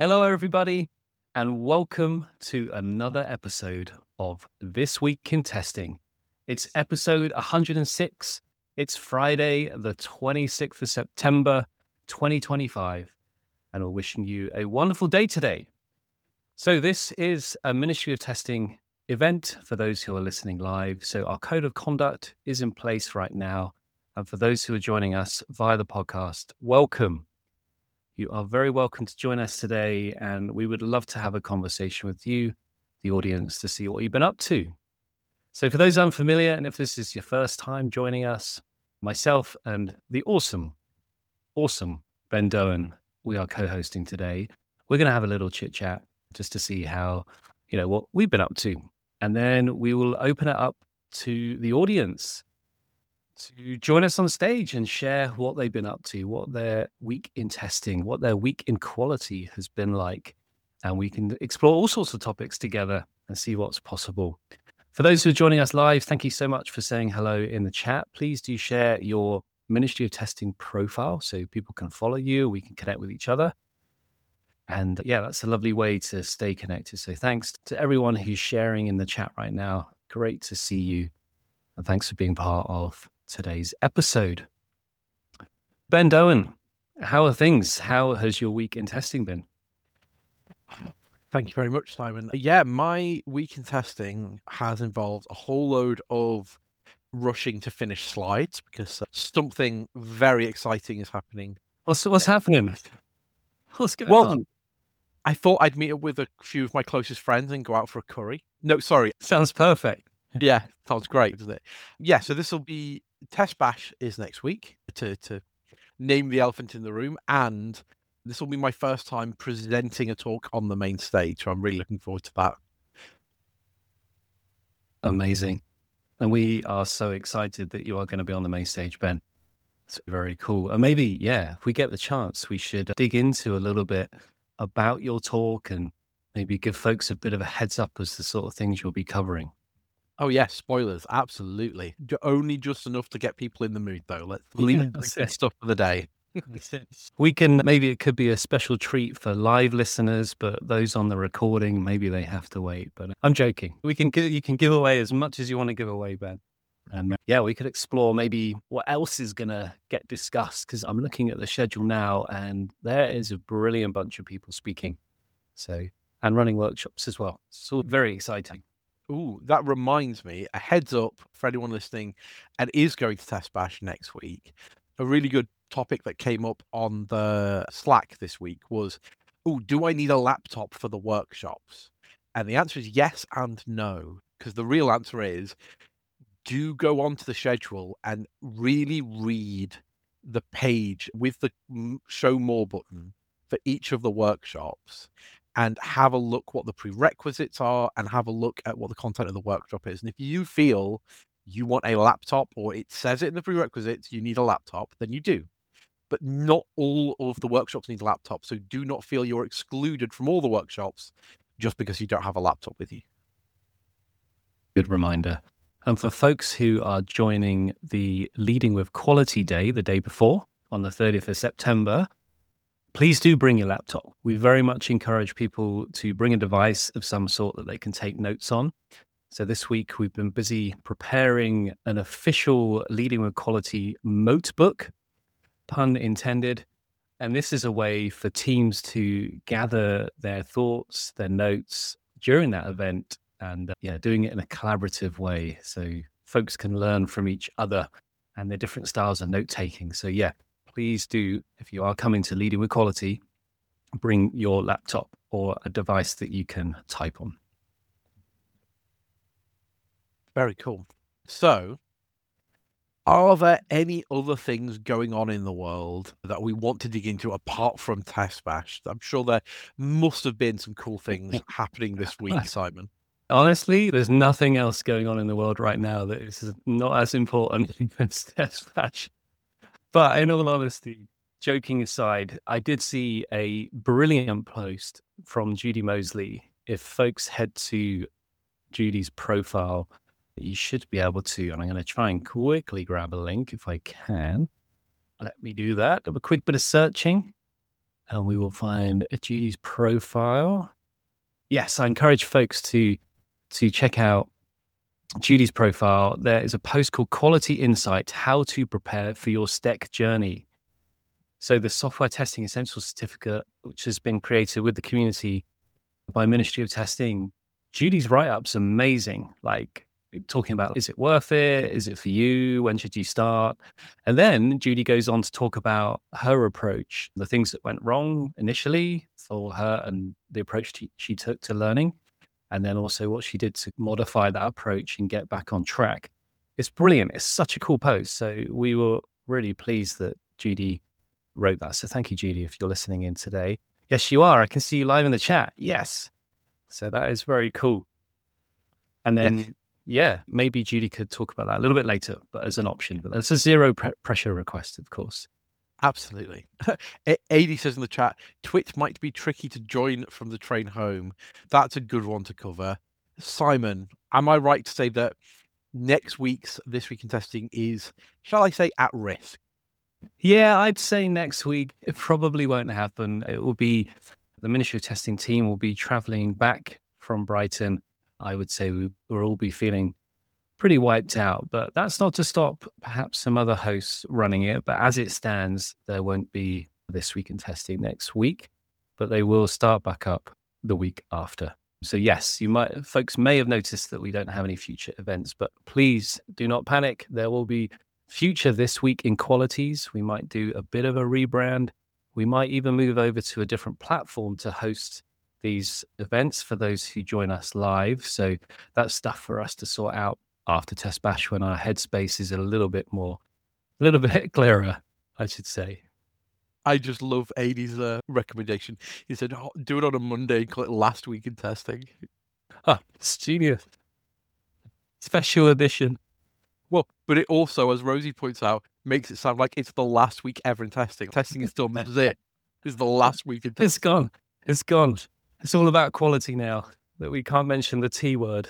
Hello, everybody, and welcome to another episode of This Week in Testing. It's episode 106. It's Friday, the 26th of September, 2025, and we're wishing you a wonderful day today. So this is a Ministry of Testing event for those who are listening live. So our code of conduct is in place right now. And for those who are joining us via the podcast, welcome. You are very welcome to join us today, and we would love to have a conversation with you, the audience, to see what you've been up to. So for those unfamiliar, and if this is your first time joining us, myself and the awesome Ben Doan, we are co-hosting today. We're going to have a little chit chat just to see how, what we've been up to. And then we will open it up to the audience to join us on stage and share what they've been up to, what their week in testing, what their week in quality has been like. And we can explore all sorts of topics together and see what's possible. For those who are joining us live, thank you so much for saying hello in the chat. Please do share your Ministry of Testing profile so people can follow you, we can connect with each other. And yeah, that's a lovely way to stay connected. So thanks to everyone who's sharing in the chat right now. Great to see you. And thanks for being part of today's episode. Ben Doan, how are things? How has your week in testing been? Thank you very much, Simon. Yeah, my week in testing has involved a whole load of rushing to finish slides because something very exciting is happening. What's happening? What's going on? I thought I'd meet up with a few of my closest friends and go out for a curry. No, sorry. Sounds perfect. Yeah, sounds great, doesn't it? Yeah, so this will be Test Bash is next week to name the elephant in the room, and this will be my first time presenting a talk on the main stage, so I'm really looking forward to that. Amazing. And we are so excited that you are going to be on the main stage, Ben. It's very cool. And maybe, if we get the chance, we should dig into a little bit about your talk and maybe give folks a bit of a heads up as to the sort of things you'll be covering. Oh, yes, spoilers, absolutely. Only just enough to get people in the mood, though. Let's leave the good stuff for the day. Maybe it could be a special treat for live listeners, but those on the recording, maybe they have to wait. But I'm joking. You can give away as much as you want to give away, Ben. And we could explore maybe what else is going to get discussed, because I'm looking at the schedule now and there is a brilliant bunch of people speaking. So, and running workshops as well. It's all very exciting. Ooh, that reminds me, a heads up for anyone listening and is going to Test Bash next week. A really good topic that came up on the Slack this week was, do I need a laptop for the workshops? And the answer is yes and no, because the real answer is, do go onto the schedule and really read the page with the show more button for each of the workshops and have a look what the prerequisites are and have a look at what the content of the workshop is. And if you feel you want a laptop, or it says it in the prerequisites, you need a laptop, then you do. But not all of the workshops need a laptop. So do not feel you're excluded from all the workshops just because you don't have a laptop with you. Good reminder. And for folks who are joining the Leading with Quality Day the day before, on the 30th of September, please do bring your laptop. We very much encourage people to bring a device of some sort that they can take notes on. So this week we've been busy preparing an official Leading with Quality notebook, pun intended. And this is a way for teams to gather their thoughts, their notes during that event, and doing it in a collaborative way so folks can learn from each other and their different styles of note-taking. So please do, if you are coming to Leading with Quality, bring your laptop or a device that you can type on. Very cool. So, are there any other things going on in the world that we want to dig into apart from Test Bash? I'm sure there must have been some cool things happening this week, Simon. Honestly, there's nothing else going on in the world right now that is not as important as Test Bash. But in all honesty, joking aside, I did see a brilliant post from Judy Mosley. If folks head to Judy's profile, you should be able to, and I'm going to try and quickly grab a link if I can. Let me do that. Have a quick bit of searching. and we will find Judy's profile. Yes, I encourage folks to check out Judy's profile. There is a post called Quality Insight, How to Prepare for Your STEC Journey. So the Software Testing Essentials Certificate, which has been created with the community by Ministry of Testing, Judy's write-up's amazing. Like talking about, is it worth it? Is it for you? When should you start? And then Judy goes on to talk about her approach, the things that went wrong initially for her and the approach she took to learning, and then also what she did to modify that approach and get back on track. It's brilliant. It's such a cool post. So we were really pleased that Judy wrote that. So thank you, Judy, if you're listening in today. Yes, you are. I can see you live in the chat. Yes. So that is very cool. And then, maybe Judy could talk about that a little bit later, but as an option. But that's a zero pressure request, of course. Absolutely. AD says in the chat, Twit might be tricky to join from the train home. That's a good one to cover. Simon, am I right to say that next week's This Week in Testing is, shall I say, at risk? Yeah, I'd say next week it probably won't happen. It will be the Ministry of Testing team will be traveling back from Brighton. I would say we'll all be feeling pretty wiped out, but that's not to stop perhaps some other hosts running it. But as it stands, there won't be This Week in Testing next week, but they will start back up the week after. So yes, folks may have noticed that we don't have any future events, but please do not panic. There will be future This Week in Qualities. We might do a bit of a rebrand. We might even move over to a different platform to host these events for those who join us live. So that's stuff for us to sort out after Test Bash when our headspace is a little bit clearer, I should say. I just love AD's recommendation. He said, do it on a Monday and call it Last Week in Testing. It's genius. Special edition. Well, but it also, as Rosie points out, makes it sound like it's the last week ever in testing. Testing is still it. It's the last week in testing. It's gone. It's all about quality now that we can't mention the T word.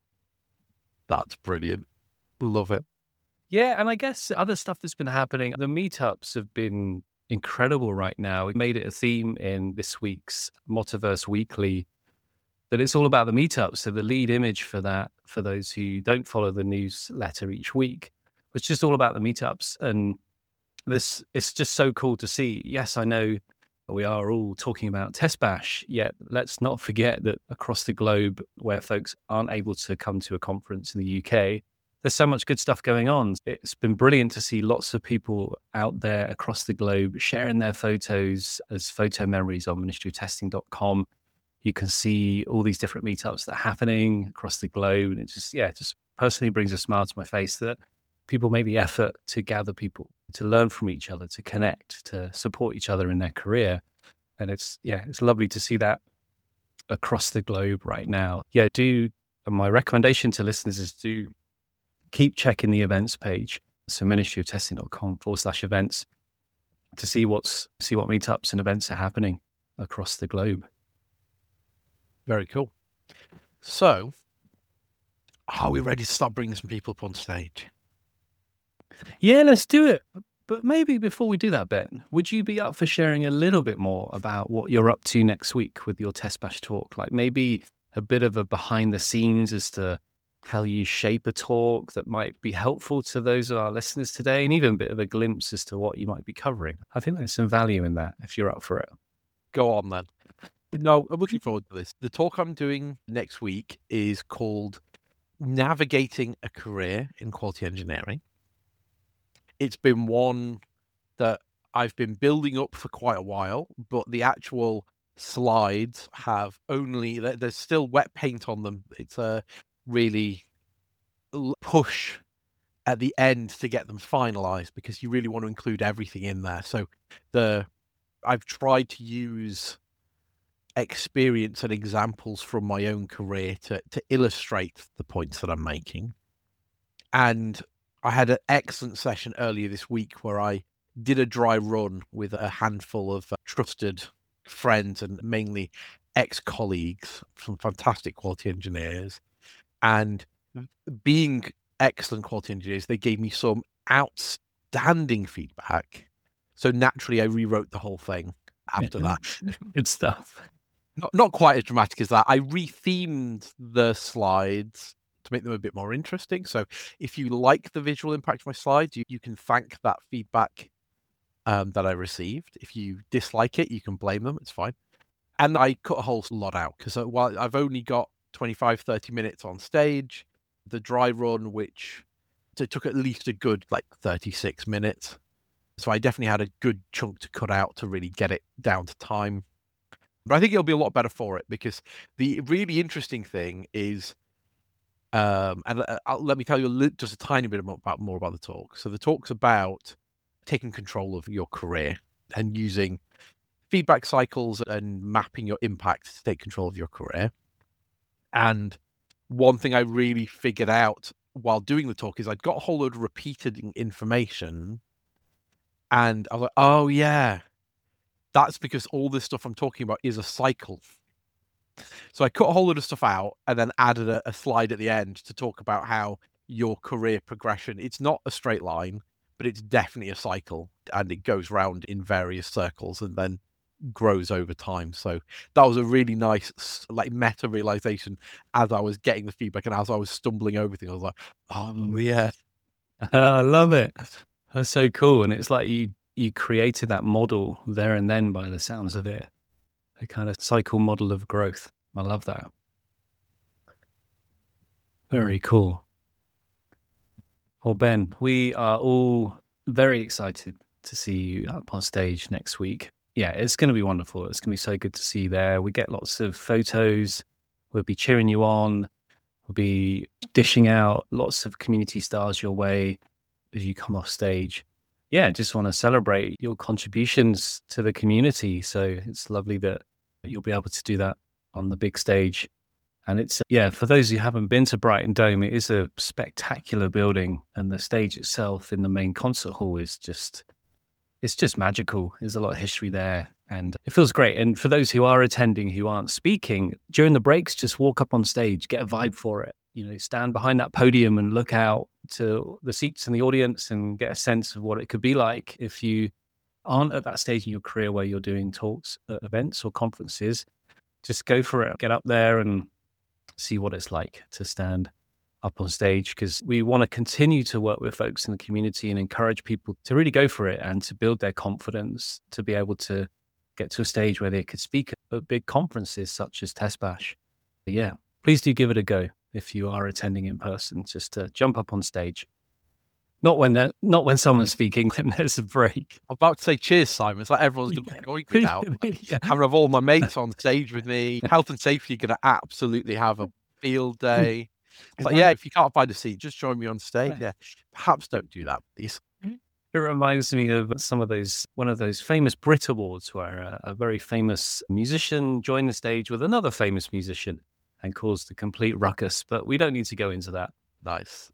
That's brilliant. Love it. Yeah, and I guess other stuff that's been happening, the meetups have been incredible right now. We made it a theme in this week's Motiverse Weekly that it's all about the meetups. So the lead image for that, for those who don't follow the newsletter each week, was just all about the meetups. And it's just so cool to see. Yes, I know we are all talking about Test Bash, yet let's not forget that across the globe where folks aren't able to come to a conference in the UK, there's so much good stuff going on. It's been brilliant to see lots of people out there across the globe sharing their photos as photo memories on ministryoftesting.com. You can see all these different meetups that are happening across the globe. And it just personally brings a smile to my face that people make the effort to gather people, to learn from each other, to connect, to support each other in their career. And it's lovely to see that across the globe right now. Yeah, my recommendation to listeners is to keep checking the events page. So ministryoftesting.com/events to see what meetups and events are happening across the globe. Very cool. So, are we ready to start bringing some people up on stage? Yeah, let's do it. But maybe before we do that, Ben, would you be up for sharing a little bit more about what you're up to next week with your Test Bash talk? Like maybe a bit of a behind the scenes as to how you shape a talk that might be helpful to those of our listeners today, and even a bit of a glimpse as to what you might be covering. I think there's some value in that if you're up for it. Go on then. No, I'm looking forward to this. The talk I'm doing next week is called Navigating a Career in Quality Engineering. It's been one that I've been building up for quite a while, but the actual slides have there's still wet paint on them. It's a really push at the end to get them finalized because you really want to include everything in there. So I've tried to use experience and examples from my own career to illustrate the points that I'm making. And I had an excellent session earlier this week where I did a dry run with a handful of trusted friends and mainly ex-colleagues, some fantastic quality engineers. And being excellent quality engineers, they gave me some outstanding feedback. So naturally, I rewrote the whole thing after that. Good stuff. Not quite as dramatic as that. I rethemed the slides to make them a bit more interesting. So if you like the visual impact of my slides, you can thank that feedback that I received. If you dislike it, you can blame them. It's fine. And I cut a whole lot out because while I've only got 25, 30 minutes on stage, the dry run, which it took at least a good 36 minutes. So I definitely had a good chunk to cut out to really get it down to time. But I think it'll be a lot better for it because the really interesting thing is, and let me tell you just a tiny bit more about the talk. So the talk's about taking control of your career and using feedback cycles and mapping your impact to take control of your career. And one thing I really figured out while doing the talk is I'd got a whole load of repeated information, and I was like, oh yeah, that's because all this stuff I'm talking about is a cycle. So I cut a whole load of stuff out and then added a slide at the end to talk about how your career progression, it's not a straight line, but it's definitely a cycle, and it goes round in various circles and then grows over time. So that was a really nice meta realization as I was getting the feedback and as I was stumbling over things. I was like, oh yeah. I love it. That's so cool. And it's like you created that model there and then by the sounds of it. A kind of cycle model of growth. I love that. Very cool. Well, Ben, we are all very excited to see you up on stage next week. Yeah, it's going to be wonderful. It's going to be so good to see you there. We get lots of photos. We'll be cheering you on. We'll be dishing out lots of community stars your way as you come off stage. Yeah, just want to celebrate your contributions to the community. So it's lovely that you'll be able to do that on the big stage. And it's, for those who haven't been to Brighton Dome, it is a spectacular building, and the stage itself in the main concert hall is it's just magical. There's a lot of history there and it feels great. And for those who are attending, who aren't speaking, during the breaks, just walk up on stage, get a vibe for it. Stand behind that podium and look out to the seats in the audience and get a sense of what it could be like if you aren't at that stage in your career where you're doing talks at events or conferences. Just go for it. Get up there and see what it's like to stand up on stage, because we want to continue to work with folks in the community and encourage people to really go for it and to build their confidence to be able to get to a stage where they could speak at big conferences such as TestBash. But yeah, please do give it a go if you are attending in person, just to jump up on stage. Not when someone's speaking, when there's a break. I'm about to say cheers, Simon. It's like everyone's going to be going without. Yeah. Having all my mates on stage with me. Health and safety are going to absolutely have a field day. It's like, if you can't find a seat, just join me on stage. Yeah, perhaps don't do that, please. It reminds me of one of those famous Brit Awards where a very famous musician joined the stage with another famous musician and caused a complete ruckus. But we don't need to go into that. Nice.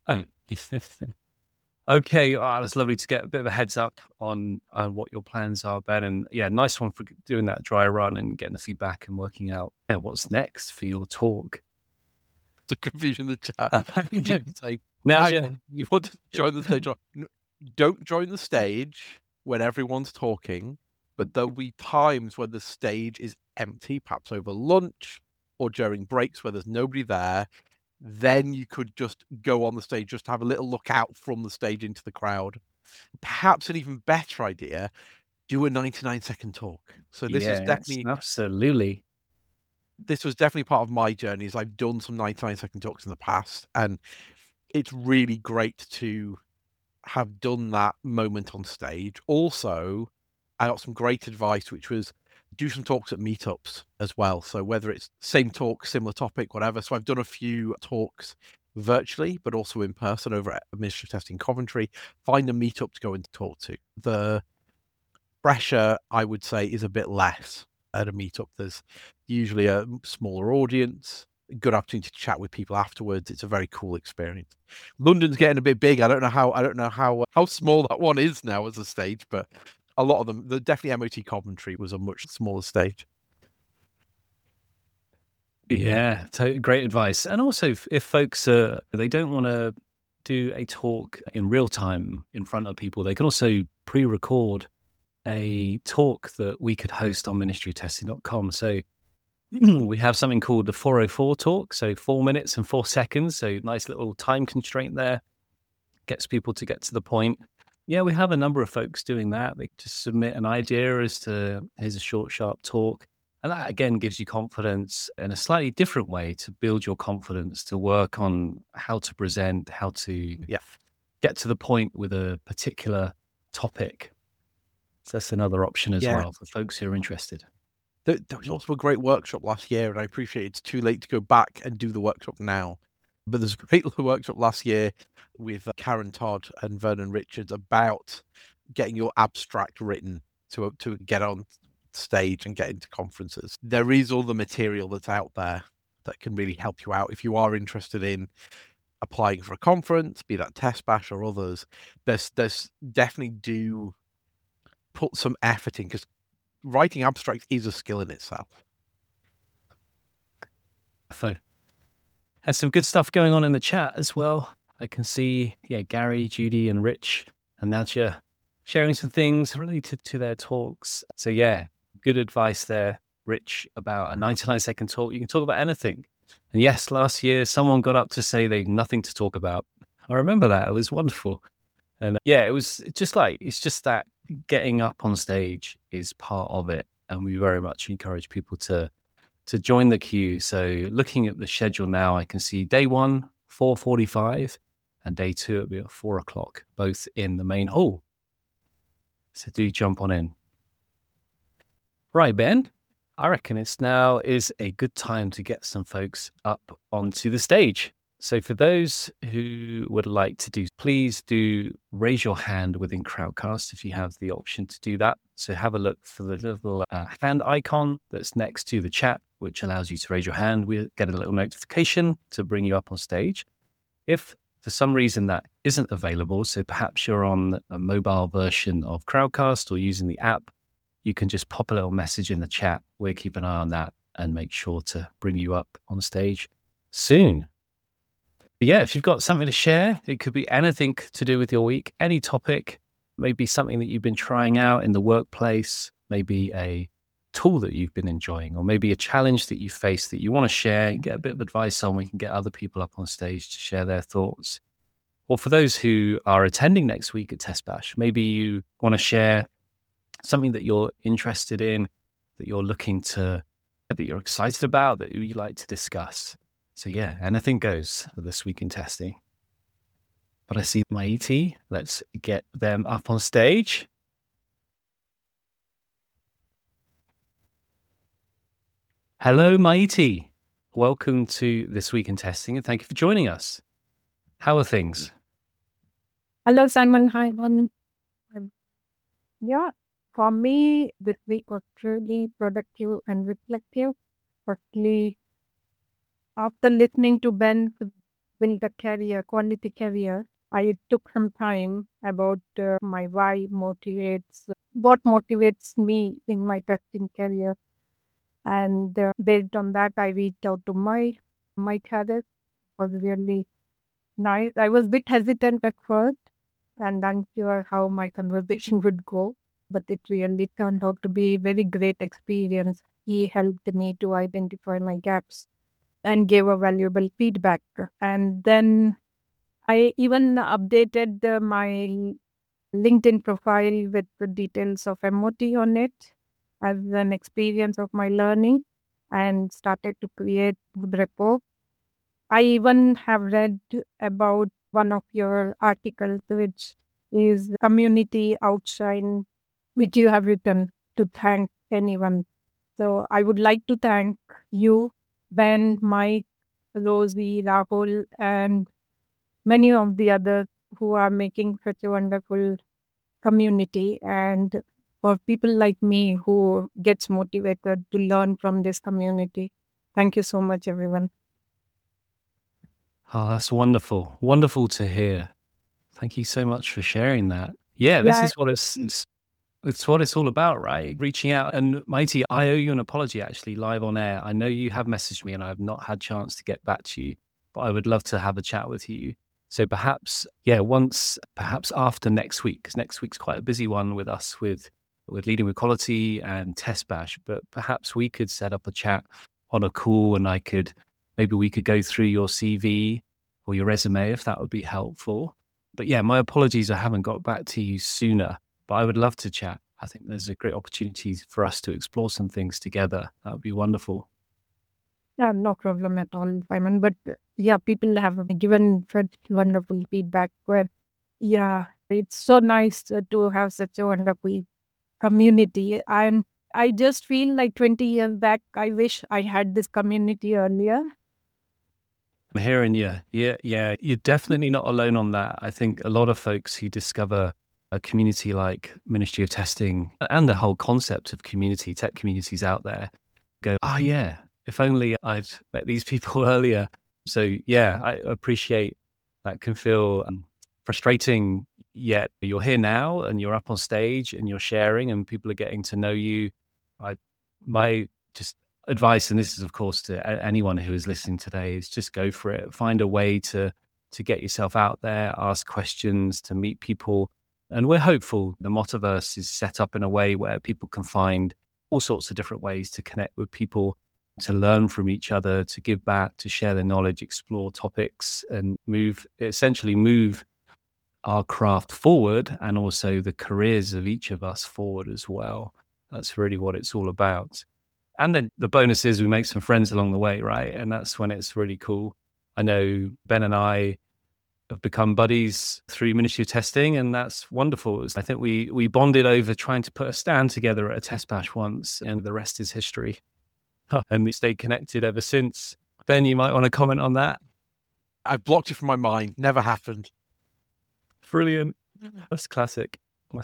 Okay, that's lovely to get a bit of a heads up on what your plans are, Ben. And yeah, nice one for doing that dry run and getting the feedback and working out what's next for your talk. The confusion in the chat. Now, you want to join the stage. Don't join the stage when everyone's talking, but there'll be times when the stage is empty, perhaps over lunch or during breaks where there's nobody there. Then you could just go on the stage, just have a little look out from the stage into the crowd. Perhaps an even better idea, do a 99-second talk. So this is definitely... Absolutely. This was definitely part of my journey, is I've done some 99-second talks in the past, and it's really great to have done that moment on stage. Also, I got some great advice, which was do some talks at meetups as well. So whether it's same talk, similar topic, whatever. So I've done a few talks virtually, but also in person over at Administrative Testing Coventry. Find a meetup to go and talk to. The pressure, I would say, is a bit less at a meetup. There's usually a smaller audience, a good opportunity to chat with people afterwards. It's a very cool experience. London's getting a bit big. I don't know how small that one is now as a stage, but a lot of them, definitely MOT Coventry was a much smaller stage. Yeah, great advice. And also, if folks they don't want to do a talk in real time in front of people, they can also pre-record a talk that we could host on ministrytesting.com. So we have something called the 404 talk. So 4 minutes and 4 seconds. So nice little time constraint there. Gets people to get to the point. Yeah, we have a number of folks doing that. They just submit an idea as to, here's a short, sharp talk. And that, again, gives you confidence in a slightly different way to build your confidence, to work on how to present, how to get to the point with a particular topic. So that's another option as well for folks who are interested. There was also a great workshop last year, and I appreciate it's too late to go back and do the workshop now. But there's a great little workshop last year with Karen Todd and Vernon Richards about getting your abstract written to get on stage and get into conferences. There is all the material that's out there that can really help you out if you are interested in applying for a conference, be that Test Bash or others. There's definitely do put some effort in, because writing abstract is a skill in itself. So, there's some good stuff going on in the chat as well. I can see, Gary, Judy, and Rich and Nadja sharing some things related to their talks. So, good advice there, Rich, about a 99-second talk. You can talk about anything. And yes, last year, someone got up to say they had nothing to talk about. I remember that. It was wonderful. And it was just it's just that getting up on stage is part of it. And we very much encourage people to join the queue. So looking at the schedule now, I can see day 1, 4:45, and day 2, it'll be at 4 o'clock, both in the main hall. So do jump on in. Right, Ben, I reckon it's now is a good time to get some folks up onto the stage. So for those who would like to do, please do raise your hand within Crowdcast if you have the option to do that. So have a look for the little hand icon that's next to the chat, which allows you to raise your hand. We'll get a little notification to bring you up on stage. If for some reason that isn't available, so perhaps you're on a mobile version of Crowdcast or using the app, you can just pop a little message in the chat. We'll keep an eye on that and make sure to bring you up on stage soon. But if you've got something to share, it could be anything to do with your week, any topic, maybe something that you've been trying out in the workplace, maybe a tool that you've been enjoying, or maybe a challenge that you face that you want to share and get a bit of advice on. We can get other people up on stage to share their thoughts. Or for those who are attending next week at Test Bash, maybe you want to share something that you're interested in, that you're that you're excited about, that you'd like to discuss. So anything goes for this week in testing. But I see Maiti. Let's get them up on stage. Hello, Maiti. Welcome to This Week in Testing, and thank you for joining us. How are things? Hello, Simon. Hi, everyone. For me, this week was truly productive and reflective. Firstly, after listening to Ben build a quality career, I took some time about my why what motivates me in my testing career. And based on that, I reached out to my career. It was really nice. I was a bit hesitant at first and unsure how my conversation would go, but it really turned out to be a very great experience. He helped me to identify my gaps and gave a valuable feedback. And then I even updated my LinkedIn profile with the details of MOT on it as an experience of my learning and started to create good rapport. I even have read about one of your articles, which is Community Outshine, which you have written to thank anyone. So I would like to thank you, Ben, Mike, Rosie, Rahul, and many of the others who are making such a wonderful community, and for people like me who gets motivated to learn from this community. Thank you so much, everyone. Oh, that's wonderful. Wonderful to hear. Thank you so much for sharing that. This is what it's what it's all about, right? Reaching out. And Maiti, I owe you an apology actually live on air. I know you have messaged me and I have not had a chance to get back to you, but I would love to have a chat with you. So perhaps after next week, because next week's quite a busy one with us with with Leading with Quality and Test Bash, but perhaps we could set up a chat on a call and maybe we could go through your CV or your resume if that would be helpful. But yeah, my apologies, I haven't got back to you sooner, but I would love to chat. I think there's a great opportunity for us to explore some things together. That would be wonderful. Yeah, no problem at all, Simon. But yeah, people have given such wonderful feedback where, yeah, it's so nice to have such a wonderful community. And I just feel like 20 years back, I wish I had this community earlier. I'm hearing you. Yeah. You're definitely not alone on that. I think a lot of folks who discover a community like Ministry of Testing and the whole concept of community, tech communities out there, go, oh yeah, if only I'd met these people earlier. So yeah, I appreciate that can feel frustrating, yet you're here now and you're up on stage and you're sharing and people are getting to know you. My just advice, and this is of course to anyone who is listening today, is just go for it. Find a way to get yourself out there, ask questions, to meet people. And we're hopeful the Motiverse is set up in a way where people can find all sorts of different ways to connect with people, to learn from each other, to give back, to share their knowledge, explore topics, and essentially move our craft forward, and also the careers of each of us forward as well. That's really what it's all about. And then the bonus is we make some friends along the way, right? And that's when it's really cool. I know Ben and I have become buddies through Ministry of Testing, and that's wonderful. I think we bonded over trying to put a stand together at a test bash once, and the rest is history. And we stayed connected ever since. Ben, you might want to comment on that. I've blocked it from my mind. Never happened. Brilliant. That's classic.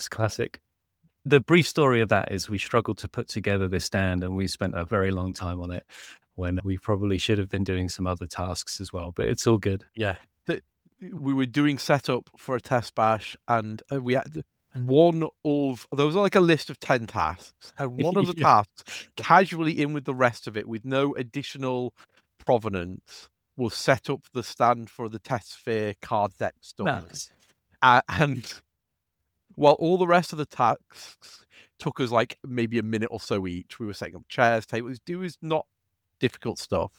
The brief story of that is we struggled to put together this stand, and we spent a very long time on it when we probably should have been doing some other tasks as well, but it's all good. Yeah. We were doing setup for a test bash, and we had there was like a list of 10 tasks, and one of the tasks, casually in with the rest of it, with no additional provenance, was set up the stand for the TestSphere card deck stuff. Nice. And while all the rest of the tasks took us like maybe a minute or so each, we were setting up chairs, tables, doing not difficult stuff.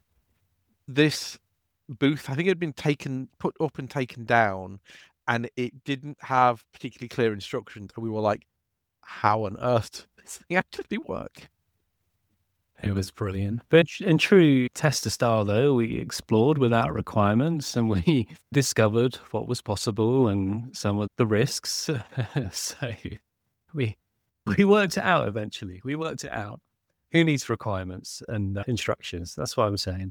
This booth, I think it had been put up and taken down, and it didn't have particularly clear instructions. And we were like, how on earth does this thing actually work? It was brilliant. But in true tester style, though, we explored without requirements and we discovered what was possible and some of the risks. So we worked it out eventually. We worked it out. Who needs requirements and instructions? That's what I'm saying.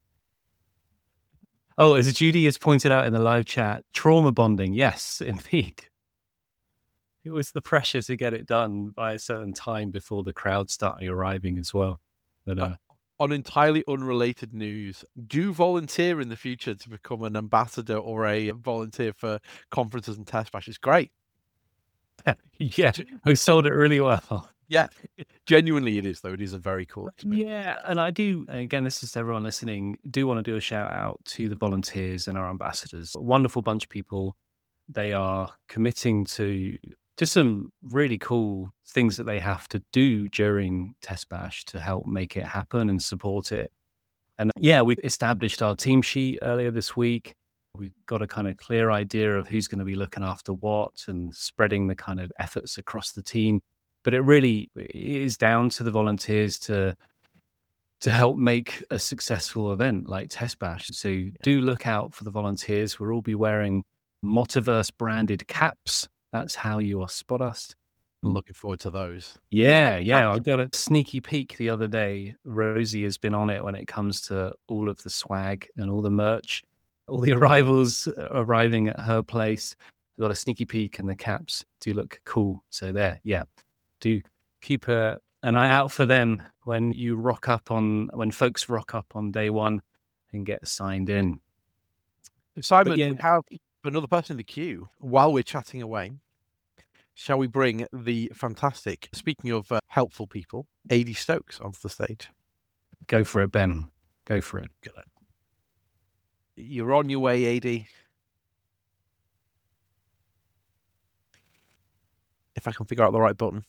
Oh, as Judy has pointed out in the live chat, trauma bonding. Yes, indeed. It was the pressure to get it done by a certain time before the crowd started arriving as well. But on entirely unrelated news, do volunteer in the future to become an ambassador or a volunteer for conferences and test bashes. Great. Yeah, we sold it really well. Yeah, genuinely it is, though. It is a very cool experience. Yeah, and I do, again, this is to everyone listening, do want to do a shout out to the volunteers and our ambassadors. A wonderful bunch of people. They are committing to just some really cool things that they have to do during Test Bash to help make it happen and support it. And yeah, we established our team sheet earlier this week. We've got a kind of clear idea of who's going to be looking after what and spreading the kind of efforts across the team. But it really is down to the volunteers to help make a successful event like Test Bash. So do look out for the volunteers. We'll all be wearing Motiverse branded caps. That's how you will spot us. I'm looking forward to those. Yeah. I got a sneaky peek the other day. Rosie has been on it when it comes to all of the swag and all the merch, all the arrivals arriving at her place. Got a sneaky peek, and the caps do look cool. So there, yeah. Do keep an eye out for them when folks rock up on day one and get signed in. Simon, we have another person in the queue. While we're chatting away, shall we bring the fantastic, speaking of helpful people, AD Stokes onto the stage? Go for it, Ben. Go for it. Good. You're on your way, AD. if I can figure out the right button.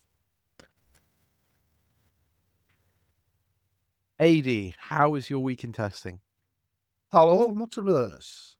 AD, how was your week in testing? Hello, Multiverse.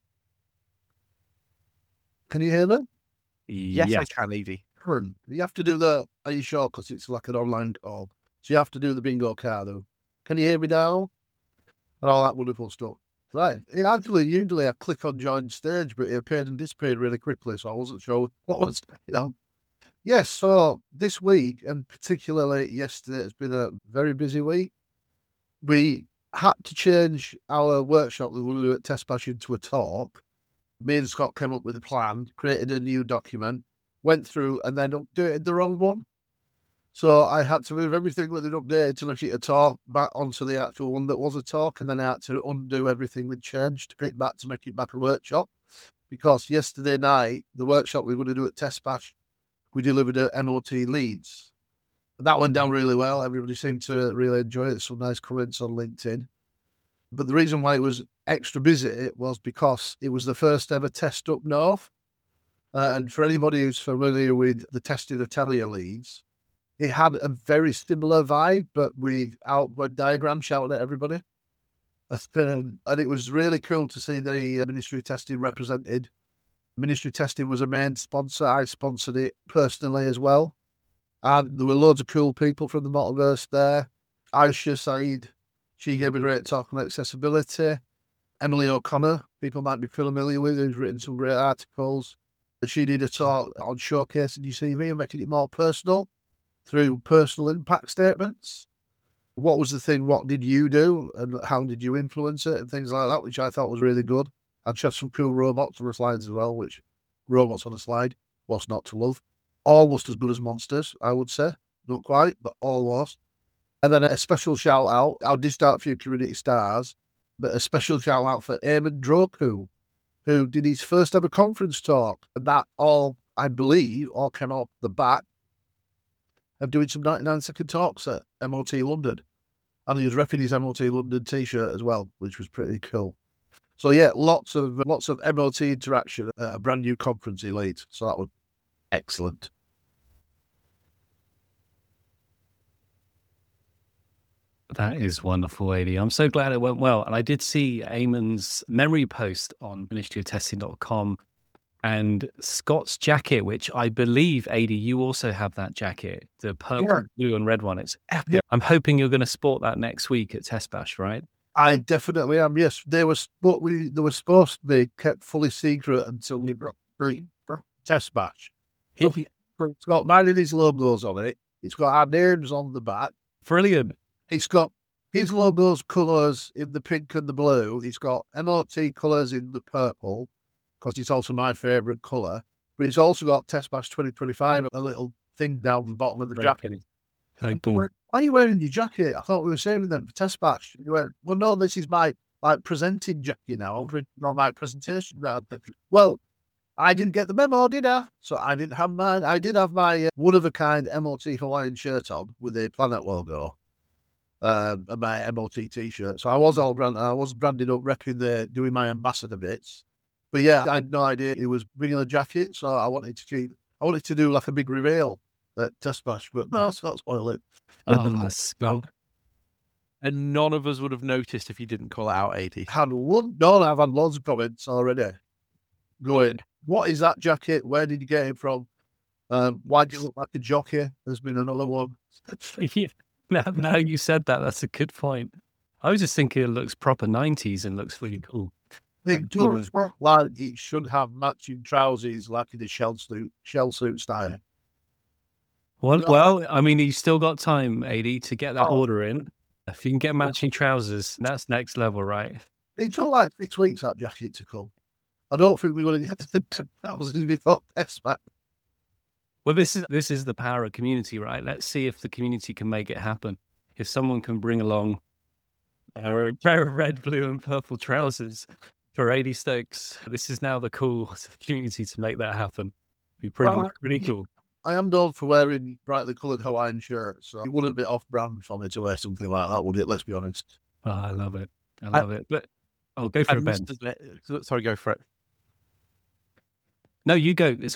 Can you hear me? Yes, I can, AD. You have to do the, are you sure? Because it's like an online call. So you have to do the bingo card. Can you hear me now? And all that wonderful stuff. Right. Usually I click on join stage, but it appeared and disappeared really quickly. So I wasn't sure what was, Yes, so this week, and particularly yesterday, it's been a very busy week. We had to change our workshop that we were at Test Bash into a talk. Me and Scott came up with a plan, created a new document, went through and then updated the wrong one. So I had to move everything that had updated to look at a talk back onto the actual one that was a talk, and then I had to undo everything that changed to get back to make it back a workshop. Because yesterday night, the workshop we were going to do at Test Bash, we delivered at MOT Leeds. That went down really well. Everybody seemed to really enjoy it. Some nice comments on LinkedIn. But the reason why it was extra busy was because it was the first ever test up north. And for anybody who's familiar with the testing of Telia Leeds, it had a very similar vibe, but with outward diagram shouting at everybody. And it was really cool to see the Ministry of Testing represented. Ministry of Testing was a main sponsor. I sponsored it personally as well. And there were loads of cool people from the Multiverse there. Aisha Said, she gave a great talk on accessibility. Emily O'Connor, people might be familiar with, who's written some great articles. She did a talk on showcasing your CV and making it more personal through personal impact statements. What was the thing? What did you do? And how did you influence it? And things like that, which I thought was really good. And she had some cool robots on the slides as well, which robots on a slide, what's not to love. Almost as good as monsters, I would say. Not quite, but almost. And then a special shout out. I did start a few community stars, but a special shout out for Eamon Droku, who did his first ever conference talk. And that all, I believe, all came off the back of doing some 99-second talks at MOT London. And he was repping his MOT London t-shirt as well, which was pretty cool. So yeah, lots of MOT interaction at a brand new conference he leads. So that was excellent. That is wonderful, AD. I'm so glad it went well. And I did see Eamon's memory post on ministryoftesting.com and Scott's jacket, which I believe, AD, you also have that jacket, the purple, blue and red one. It's epic. Yeah. I'm hoping you're going to sport that next week at Test Bash, right? I definitely am, yes. They were supposed to be kept fully secret until we brought Test Bash. It's got mine and his logos on it. It's got our names on the back. Brilliant. It's got his logos colours in the pink and the blue. It's got MOT colours in the purple, because it's also my favourite colour. But it's also got Test Bash 2025, a little thing down the bottom of the jacket. Like, why are you wearing your jacket? I thought we were saving them for Test Bash. You went, well, no, this is my presenting jacket now. Not my presentation. Well, I didn't get the memo, did I? So I didn't have mine. I did have my one-of-a-kind MOT Hawaiian shirt on with the Planet logo. And my MOT t-shirt. So I was branded up, doing my ambassador bits. But yeah, I had no idea he was bringing a jacket. So I wanted to do like a big reveal at Test Bash, but no, that's not spoil it. And none of us would have noticed if you didn't call it out, AD. I've had loads of comments already going, what is that jacket? Where did you get it from? Why do you look like a jockey? There's been another one. Now you said that, that's a good point. I was just thinking it looks proper 90s and looks really cool. It does. Like it should have matching trousers like in the shell suit style. Well, I mean, you still got time, AD, to get that order in. If you can get matching trousers, that's next level, right? It took like 6 weeks, that jacket to come. I don't think we're going to get to thousands before Test Bash. Well, this is the power of community, right? Let's see if the community can make it happen. If someone can bring along a pair of red, blue, and purple trousers for AD Stokes, this is now the cool community to make that happen. Be pretty cool. I am known for wearing brightly coloured Hawaiian shirts, so it wouldn't be off-brand for me to wear something like that, would it? Let's be honest. Oh, I love it. But go for it, Ben. Sorry, go for it. No, you go. It's all good.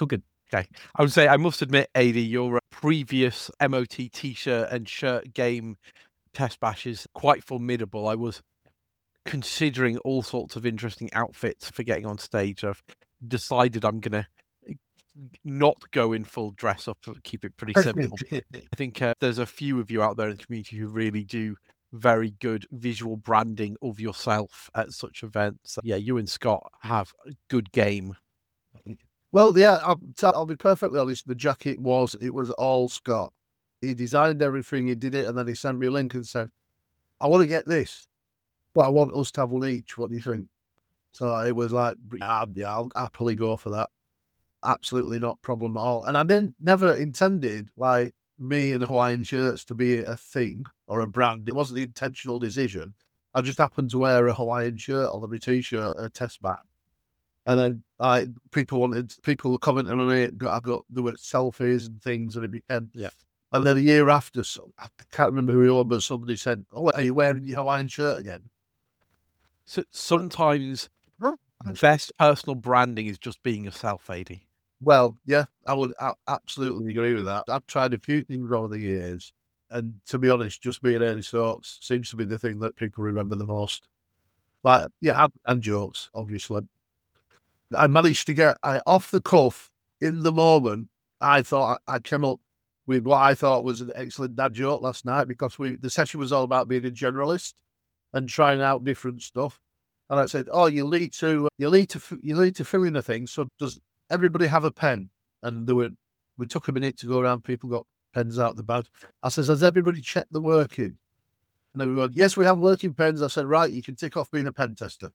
Okay. I would say, I must admit, AD, your previous MOT t-shirt and shirt game test bash is quite formidable. I was considering all sorts of interesting outfits for getting on stage. I've decided I'm going to not go in full dress up, keep it pretty simple. I think there's a few of you out there in the community who really do very good visual branding of yourself at such events. Yeah, you and Scott have a good game. Well, yeah, I'll be perfectly honest. The jacket was all Scott. He designed everything, he did it, and then he sent me a link and said, "I want to get this, but I want us to have one each. What do you think?" So it was like, yeah, I'll happily go for that. Absolutely not problem at all. And I never intended like me and Hawaiian shirts to be a thing or a brand. It wasn't the intentional decision. I just happened to wear a Hawaiian shirt on every t-shirt at a test match. And then people were commenting on it. There were selfies and things, and it became, Yeah. And then a year after, so I can't remember who it was, but somebody said, "Oh, are you wearing your Hawaiian shirt again?" So sometimes best personal branding is just being yourself, AD. Well, yeah, I would absolutely agree with that. I've tried a few things over the years, and to be honest, just being Early Sorts seems to be the thing that people remember the most. Like, yeah, and jokes, obviously. I managed to get off the cuff in the moment. I thought I came up with what I thought was an excellent dad joke last night, because the session was all about being a generalist and trying out different stuff. And I said, "Oh, you need to fill in a thing. So does everybody have a pen?" And we took a minute to go around. People got pens out the bag. I said, "Has everybody checked the working?" And everyone, "Yes, we have working pens." I said, "Right, you can tick off being a pen tester."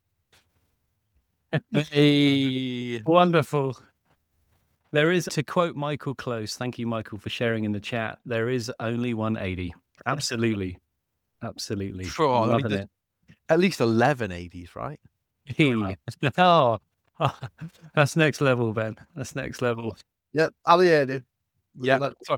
Hey. Wonderful. There is, to quote Michael Close, thank you, Michael, for sharing in the chat, there is only 180. Absolutely. Absolutely. Sure, I mean, Loving there's it. at least 11 ADs, right? Oh, that's next level, Ben. That's next level. Yep, Ali Adi. Yeah. Sorry.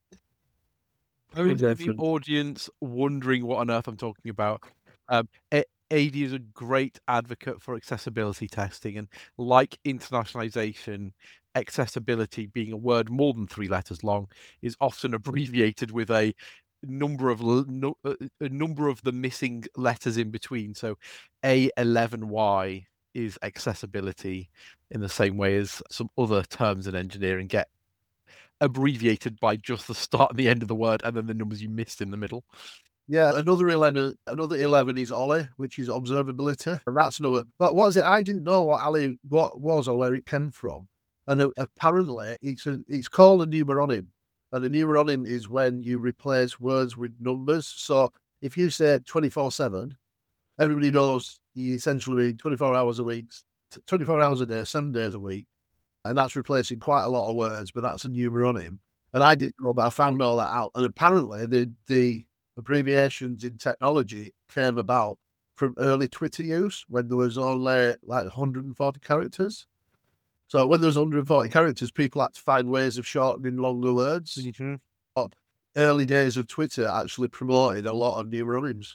Very For the different. audience wondering what on earth I'm talking about, AD is a great advocate for accessibility testing, and like internationalization, accessibility, being a word more than 3 letters long, is often abbreviated with a number of the missing letters in between. So A11Y is accessibility, in the same way as some other terms in engineering get abbreviated by just the start and the end of the word, and then the numbers you missed in the middle. Yeah, another 11 is Ollie, which is observability. And that's another. But what is it? I didn't know what was or where it came from. And apparently it's called a numeronym. And a numeronym is when you replace words with numbers. So if you say 24/7, everybody knows you essentially mean 24 hours a week, 24 hours a day, 7 days a week. And that's replacing quite a lot of words, but that's a numeronym. And I didn't know, but I found all that out. And apparently the abbreviations in technology came about from early Twitter use, when there was only like 140 characters. So when there was 140 characters, people had to find ways of shortening longer words. Mm-hmm. Early days of Twitter actually promoted a lot of numeronyms.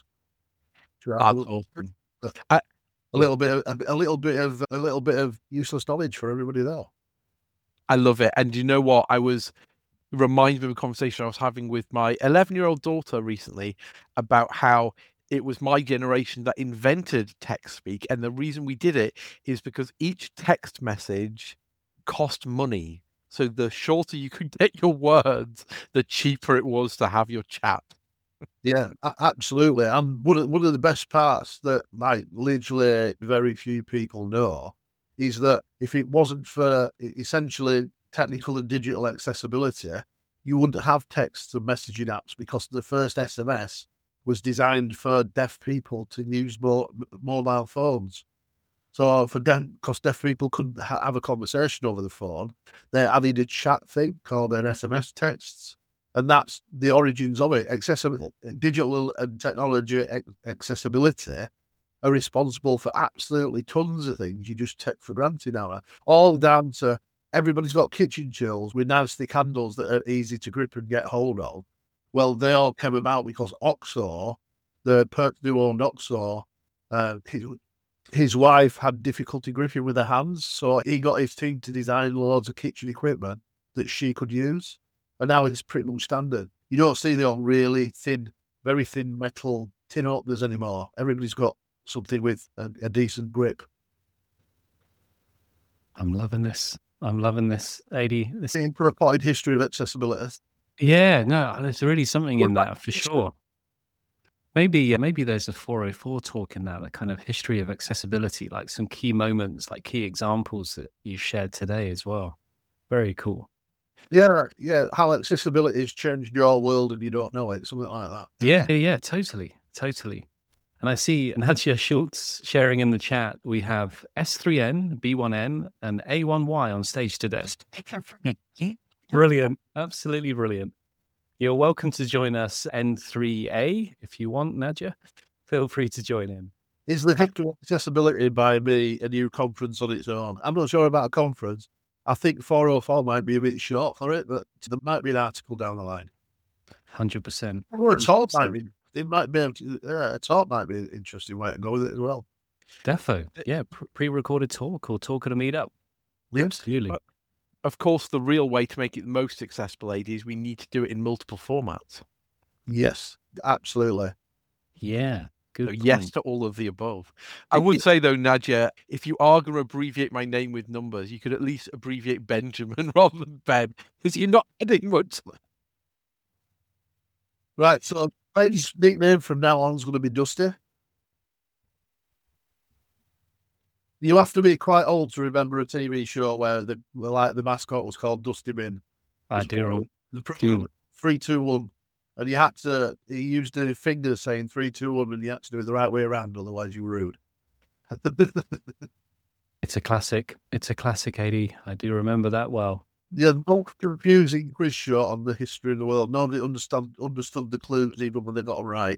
A little bit of useless knowledge for everybody there. I love it. And you know what? Reminds me of a conversation I was having with my 11-year-old daughter recently about how it was my generation that invented text speak. And the reason we did it is because each text message cost money. So the shorter you could get your words, the cheaper it was to have your chat. Yeah, absolutely. And one of the best parts that like literally very few people know is that if it wasn't for essentially technical and digital accessibility, you wouldn't have text and messaging apps, because the first SMS was designed for deaf people to use mobile phones. So because deaf people couldn't have a conversation over the phone, they added a chat thing called an SMS texts. And that's the origins of it. Digital and technology accessibility are responsible for absolutely tons of things you just take for granted now. All down to everybody's got kitchen tools with non-stick handles that are easy to grip and get hold of. Well, they all came about because Oxo, the person who owned Oxo, his wife had difficulty gripping with her hands, so he got his team to design loads of kitchen equipment that she could use. And now it's pretty much standard. You don't see the really thin, very thin metal tin openers anymore. Everybody's got something with a decent grip. I'm loving this. I'm loving this, AD. This, Same for a potted history of accessibility. yeah, no, there's really something in that for sure. Maybe there's a 404 talk in that kind of history of accessibility, like some key moments, like key examples that you shared today as well. Very cool. Yeah, how accessibility has changed your world and you don't know it, something like that. Yeah, totally. And I see Nadia Schultz sharing in the chat. We have S3N, B1N, and A1Y on stage today. Brilliant. Absolutely brilliant. You're welcome to join us, N3A, if you want, Nadia. Feel free to join in. Is the Hector Accessibility by me a new conference on its own? I'm not sure about a conference. I think 404 might be a bit short for it, but there might be an article down the line. 100%. Or a talk might be. It might be a talk might be an interesting way to go with it as well. Defo. Yeah, pre-recorded talk or talk at a meetup. Yes. Absolutely. Of course, the real way to make it most accessible, AD, is we need to do it in multiple formats. Yes, absolutely. Yeah. Good. So yes to all of the above. I would say, though, Nadia, if you are going to abbreviate my name with numbers, you could at least abbreviate Benjamin rather than Ben, because you're not adding much. Right, so Ben's nickname from now on is going to be Dusty. You have to be quite old to remember a TV show where the mascot was called Dusty Bin. I do. The 3, 2, 1. And he used his fingers saying 3, 2, 1, and you had to do it the right way around, otherwise you were rude. It's a classic. It's a classic, AD. I do remember that well. Yeah, the most confusing quiz show on the history of the world. Nobody understood the clues even when they got them right.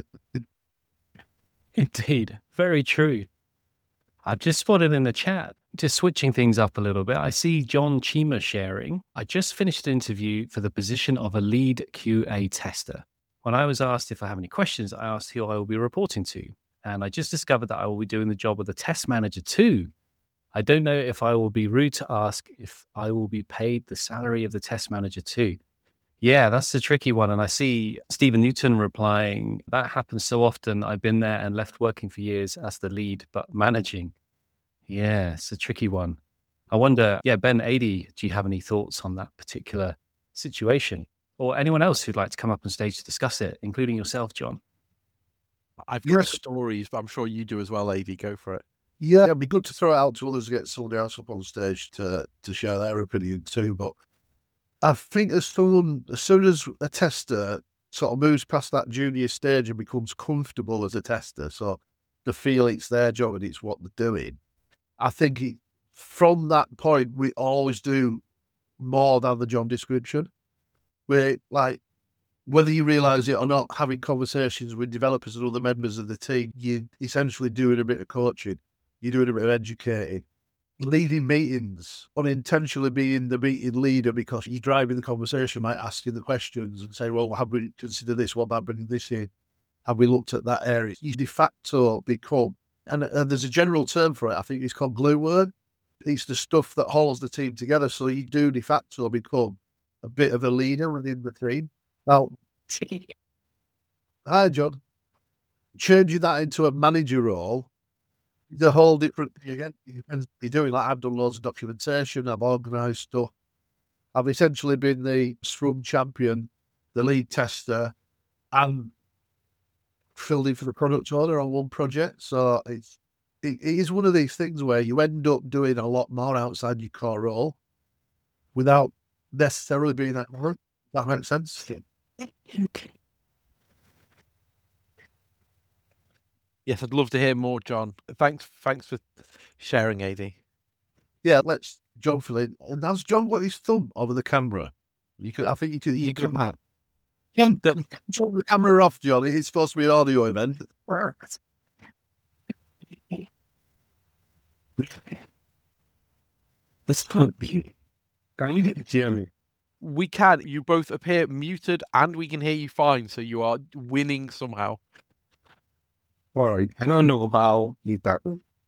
Indeed. Very true. I've just spotted in the chat, just switching things up a little bit. I see John Chima sharing. I just finished an interview for the position of a lead QA tester. When I was asked if I have any questions, I asked who I will be reporting to. And I just discovered that I will be doing the job of the test manager too. I don't know if I will be rude to ask if I will be paid the salary of the test manager too. Yeah, that's the tricky one. And I see Stephen Newton replying, that happens so often. I've been there and left working for years as the lead, but managing. Yeah, it's a tricky one. I wonder, Ben, AD, do you have any thoughts on that particular situation? Or anyone else who'd like to come up on stage to discuss it, including yourself, John? I've got stories, but I'm sure you do as well, AD. Go for it. Yeah, it'd be good to throw it out to others, get somebody else up on stage to share their opinion too. But I think as soon as a tester sort of moves past that junior stage and becomes comfortable as a tester, so they feel it's their job and it's what they're doing, I think from that point, we always do more than the job description. We're like, whether you realise it or not, having conversations with developers and other members of the team, you're essentially doing a bit of coaching. You're doing a bit of educating. Leading meetings, unintentionally being the meeting leader because you're driving the conversation, might ask you the questions and say, well, have we considered this? What about bringing this in? Have we looked at that area? You de facto become, and there's a general term for it, I think it's called glue word. It's the stuff that holds the team together. So you do de facto become a bit of a leader within the team. Now, hi, John. Changing that into a manager role, the whole different thing again. You're doing like I've done loads of documentation, I've organised stuff. I've essentially been the Scrum champion, the lead tester, and filled in for the product owner on one project. So it is one of these things where you end up doing a lot more outside your core role without necessarily being that hard. That makes sense. Yes, I'd love to hear more, John. Thanks for sharing, AD. Yeah, let's John fill in. And has John got his thumb over the camera? I think you could. You could have. Turn the camera off, John. It's supposed to be an audio event. This can't be. Can you hear me? We can. You both appear muted and we can hear you fine, so you are winning somehow. All right. I don't know how that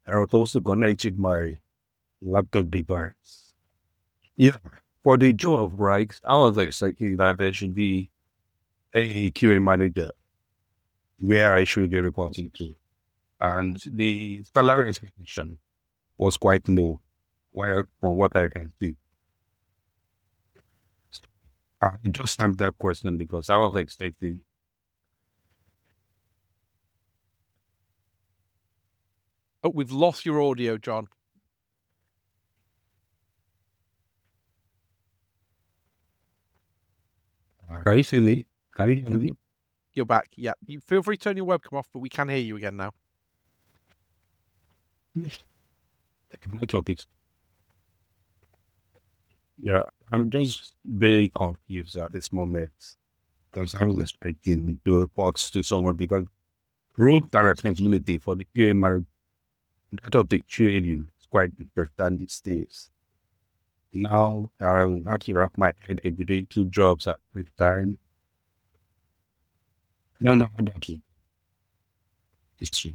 I was also connecting my laptop device. Yeah, for the job, right? I was expecting that there should be a QA manager where I should be reporting to. And the salary expectation was quite low, well, from what I can see. I just have that question because I was expecting. Oh, we've lost your audio, John. Can you see me? Can you hear me? You're back. Yeah. You feel free to turn your webcam off, but we can hear you again now. Yeah, I'm just very confused at this moment because I was expecting the reports to someone because role responsibility for the QA manager that of the QA is quite different than these days. Now I'm actually wrap my head into doing 2 jobs at the time. No, definitely. It's true.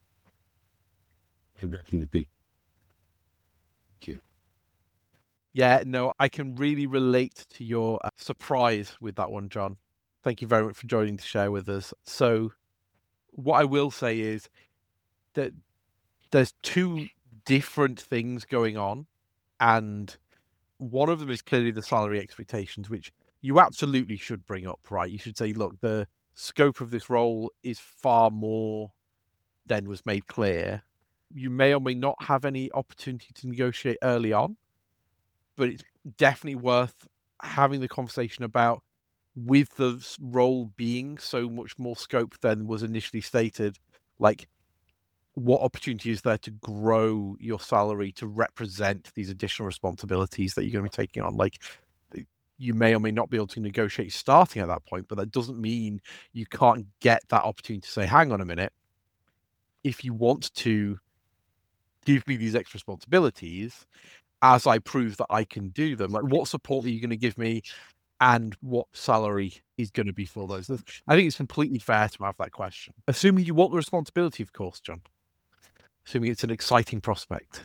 Definitely. Thank you. Yeah, no, I can really relate to your surprise with that one, John. Thank you very much for joining to share with us. So, what I will say is that there's 2 different things going on, and one of them is clearly the salary expectations, which you absolutely should bring up, right? You should say, look, the scope of this role is far more than was made clear. You may or may not have any opportunity to negotiate early on, but it's definitely worth having the conversation about, with the role being so much more scope than was initially stated, like, what opportunity is there to grow your salary to represent these additional responsibilities that you're going to be taking on? Like, you may or may not be able to negotiate starting at that point, but that doesn't mean you can't get that opportunity to say, hang on a minute, if you want to give me these extra responsibilities, as I prove that I can do them, like, what support are you going to give me and what salary is going to be for those? I think it's completely fair to have that question. Assuming you want the responsibility, of course, John. Assuming it's an exciting prospect.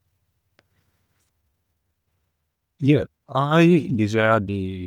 Yeah, I desire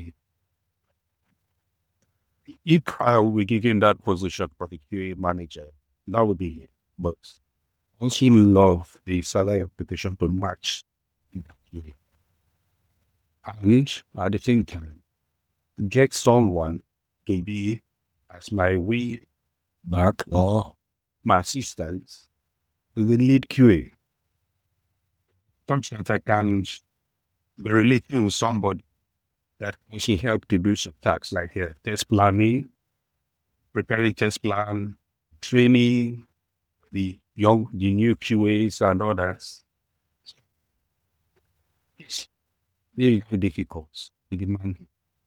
if I will be given that position for the QA manager, that would be it. But I also love the salary application to match the QA. And at the same time, get someone to be as my way back or my assistant to the lead QA. Sometimes I can be relating with somebody that can help to do some tasks like test planning, preparing test plan, training the new QAs and others. It's very difficult to demand.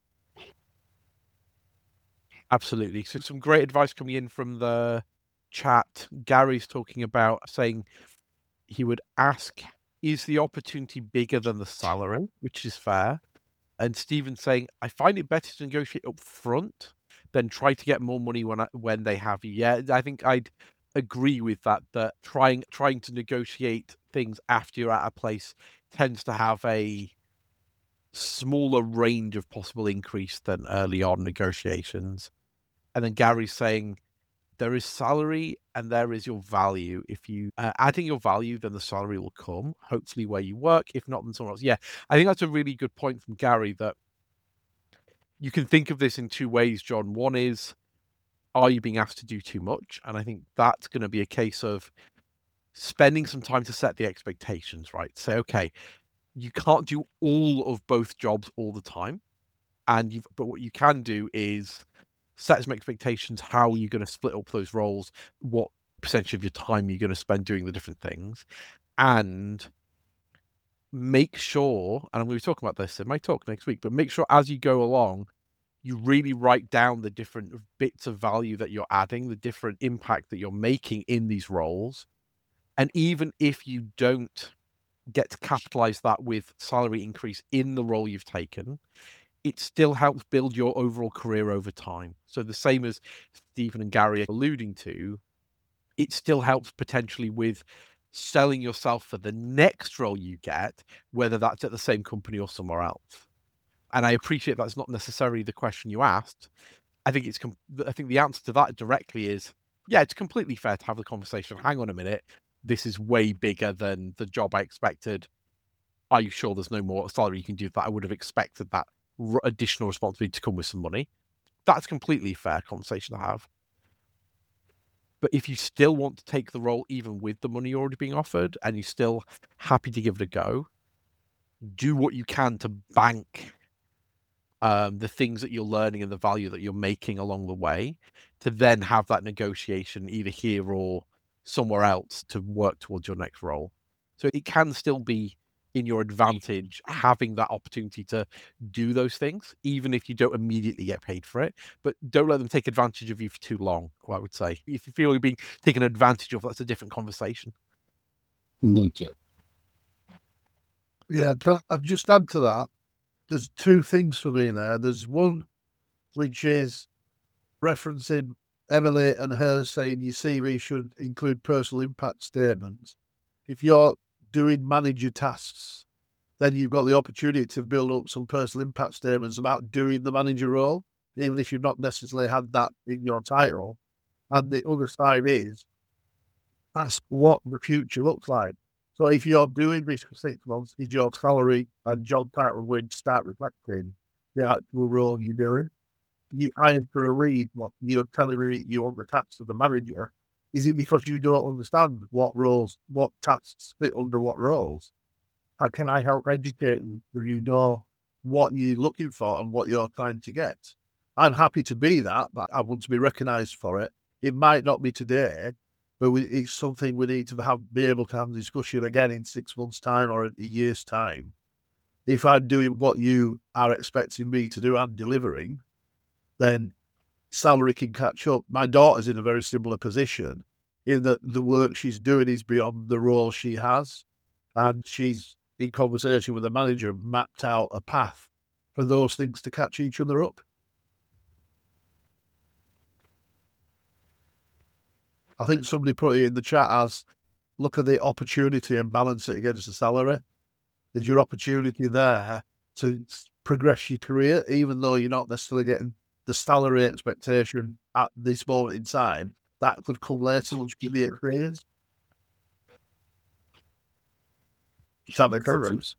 Absolutely. So some great advice coming in from the chat. Gary's talking about saying he would ask, is the opportunity bigger than the salary? Which is fair. And Stephen saying, I find it better to negotiate up front than try to get more money when they have you. Yeah, I think I'd agree with that, that trying to negotiate things after you're at a place tends to have a smaller range of possible increase than early on negotiations. And then Gary's saying, there is salary and there is your value. If you adding your value, then the salary will come, hopefully where you work. If not, then somewhere else. Yeah, I think that's a really good point from Gary, that you can think of this in 2 ways, John. One is, are you being asked to do too much? And I think that's going to be a case of spending some time to set the expectations, right? Say, okay, you can't do all of both jobs all the time. But what you can do is set some expectations. How are you going to split up those roles? What percentage of your time are you going to spend doing the different things? And make sure, and I'm going to be talking about this in my talk next week, but make sure as you go along, you really write down the different bits of value that you're adding, the different impact that you're making in these roles. And even if you don't get to capitalize that with salary increase in the role you've taken, it still helps build your overall career over time. So the same as Stephen and Gary are alluding to, it still helps potentially with selling yourself for the next role you get, whether that's at the same company or somewhere else. And I appreciate that's not necessarily the question you asked. I think the answer to that directly is, yeah, it's completely fair to have the conversation. Hang on a minute, this is way bigger than the job I expected. Are you sure there's no more salary you can do that? I would have expected that additional responsibility to come with some money. That's completely fair conversation to have. But if you still want to take the role, even with the money already being offered, and you're still happy to give it a go, do what you can to bank the things that you're learning and the value that you're making along the way, to then have that negotiation either here or somewhere else to work towards your next role. So it can still be in your advantage having that opportunity to do those things, even if you don't immediately get paid for it. But don't let them take advantage of you for too long, I would say. If you feel you're being taken advantage of, that's a different conversation. Yeah, I've just add to that. There's two things for me there. There's one, which is referencing Emily and her saying your CV should include personal impact statements. If you're doing manager tasks, then you've got the opportunity to build up some personal impact statements about doing the manager role, even if you've not necessarily had that in your title. And the other side is, that's what the future looks like. So if you're doing this for 6 months, is your salary and job title going to start reflecting the actual role you're doing? You hired for a read what you're telling me you want the tasks of the manager. Is it because you don't understand what roles, what tasks fit under what roles? How can I help educate you so you know what you're looking for and what you're trying to get? I'm happy to be that, but I want to be recognised for it. It might not be today, but it's something we need to be able to have a discussion again in 6 months' time or a year's time. If I'm doing what you are expecting me to do and delivering, then salary can catch up. My daughter's in a very similar position in that the work she's doing is beyond the role she has. And she's, in conversation with the manager, mapped out a path for those things to catch each other up. I think somebody put it in the chat as, look at the opportunity and balance it against the salary. There's your opportunity there to progress your career, even though you're not necessarily getting the salary expectation at this moment in time. That could come later once you give you experience. Does that make sense?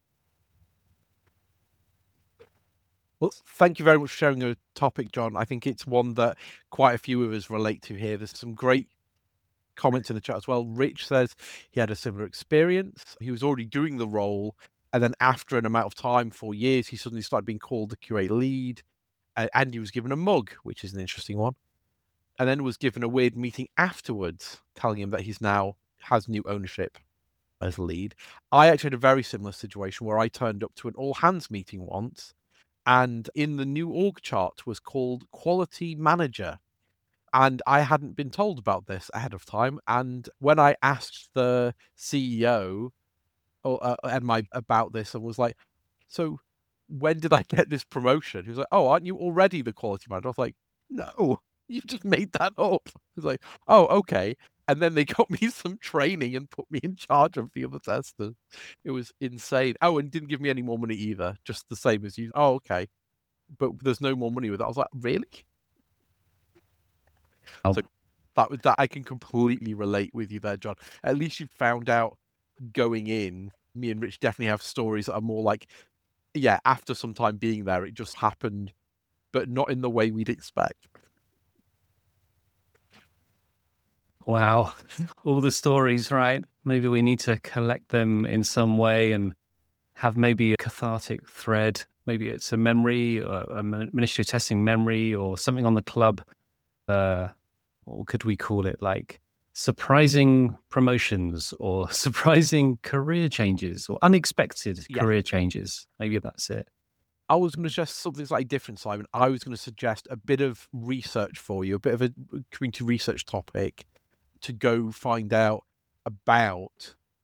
Well, thank you very much for sharing your topic, John. I think it's one that quite a few of us relate to here. There's some great comments in the chat as well. Rich says he had a similar experience. He was already doing the role, and then after an amount of time, 4 years, he suddenly started being called the QA lead, and he was given a mug, which is an interesting one, and then was given a weird meeting afterwards, telling him that he's now has new ownership as lead. I actually had a very similar situation where I turned up to an all-hands meeting once, and in the new org chart was called quality manager. And I hadn't been told about this ahead of time. And when I asked the CEO about this and was like, so when did I get this promotion? He was like, oh, aren't you already the quality manager? I was like, no, you just made that up. He was like, oh, okay. And then they got me some training and put me in charge of the other testers. It was insane. Oh, and didn't give me any more money either. Just the same as you. Oh, okay. But there's no more money with it. I was like, really? Oh. So that I can completely relate with you there, John. At least you found out going in. Me and Rich definitely have stories that are more like, yeah, after some time being there, it just happened, but not in the way we'd expect. Wow. All the stories, right? Maybe we need to collect them in some way and have maybe a cathartic thread. Maybe it's a memory, or a ministry of testing memory, or something on the club. What could we call it? Like surprising promotions or surprising career changes or unexpected career changes. Maybe that's it. I was going to suggest something slightly different, Simon. I was going to suggest a bit of research for you, a bit of a community research topic to go find out about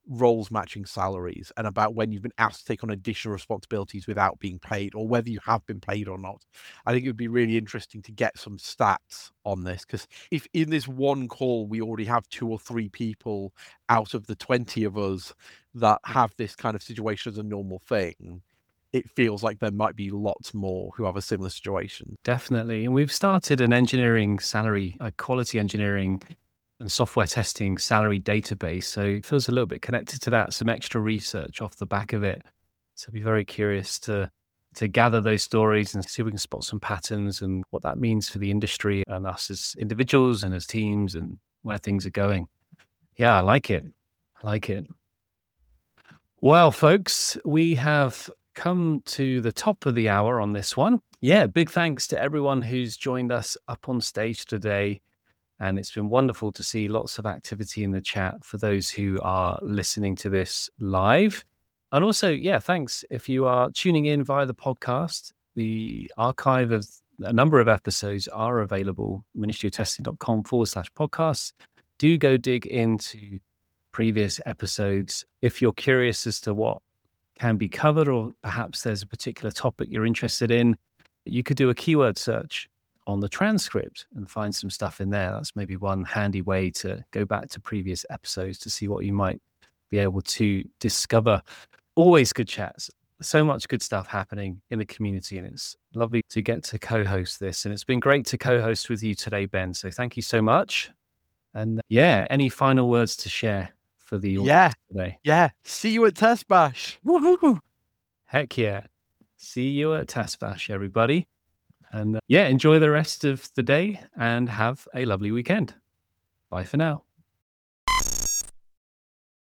roles matching salaries and about when you've been asked to take on additional responsibilities without being paid, or whether you have been paid or not. I think it would be really interesting to get some stats on this, because if in this one call we already have 2 or 3 people out of the 20 of us that have this kind of situation as a normal thing, it feels like there might be lots more who have a similar situation. Definitely. And we've started an engineering salary, a quality engineering and software testing salary database. So it feels a little bit connected to that, some extra research off the back of it. So I'd be very curious to gather those stories and see if we can spot some patterns and what that means for the industry and us as individuals and as teams and where things are going. Yeah, I like it. I like it. Well, folks, we have come to the top of the hour on this one. Yeah, big thanks to everyone who's joined us up on stage today. And it's been wonderful to see lots of activity in the chat for those who are listening to this live. And also, yeah, thanks if you are tuning in via the podcast. The archive of a number of episodes are available, ministryoftesting.com/podcasts. Do go dig into previous episodes. If you're curious as to what can be covered, or perhaps there's a particular topic you're interested in, you could do a keyword search on the transcript and find some stuff in there. That's maybe one handy way to go back to previous episodes to see what you might be able to discover. Always good chats. So much good stuff happening in the community, and it's lovely to get to co-host this. And it's been great to co-host with you today, Ben. So thank you so much. And yeah, any final words to share for the audience today? Yeah. See you at Test Bash. Woo-hoo. Heck yeah. See you at Test Bash, everybody. And yeah, enjoy the rest of the day and have a lovely weekend. Bye for now.